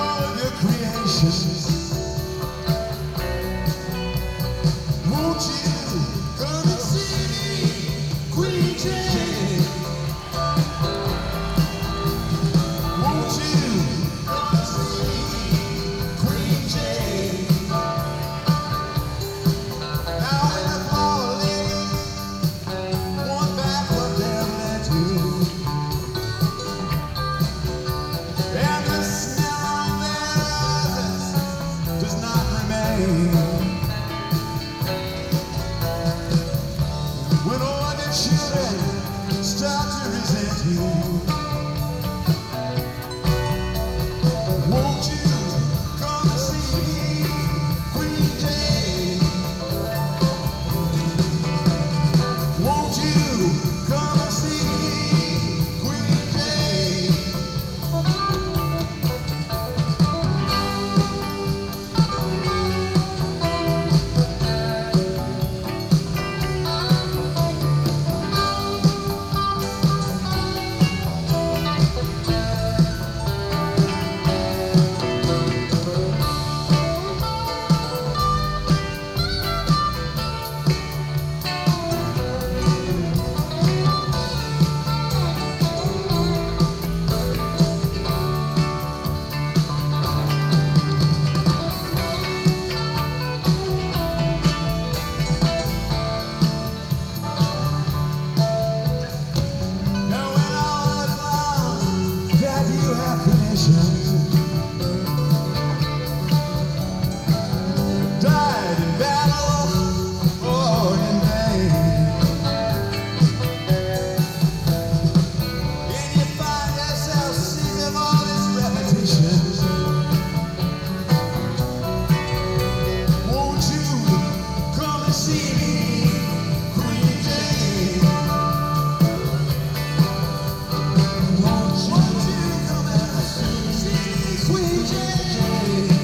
all of your creations. Won't you come and see me, Queen Jane? Won't you come and see me, Queen Jane? Now when I fall in, one back of them and you, and the smell of their roses does not remain. When all the children start to resent you, won't you come and see me, Queen Jane? Won't you come and see me, Queen Jane? Now when all is lost, that you have finished, died in battle or in vain, and you find yourself sick of all this repetition, won't you come and see me, Queen Jane? Won't you come and see me, Queen Jane?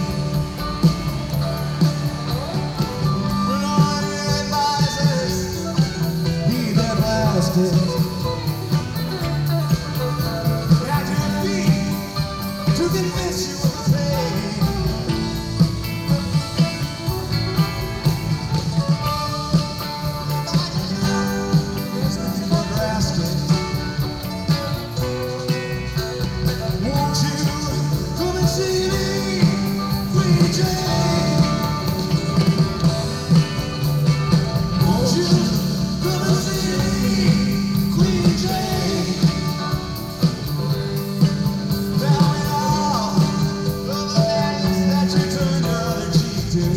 When all your advisors leave their plastics at your feet to convince you of the pain, there's nothing more drastic. Won't you come and see me, Queen Jane? Won't you come and see me, Queen Jane? Now in all of the madness that you turn your other cheek to,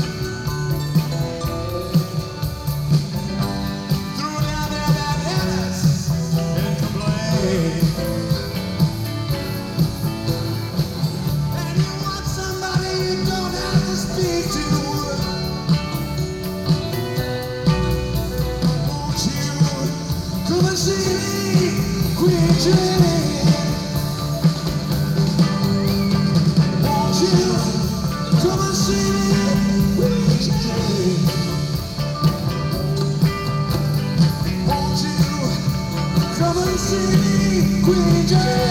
throw down their bandanas and complain. And you want somebody you don't have to speak to. Won't you come and see me, Queen Jane? Won't you come and see me, Queen Jane? Won't you come and see me, Queen Jane?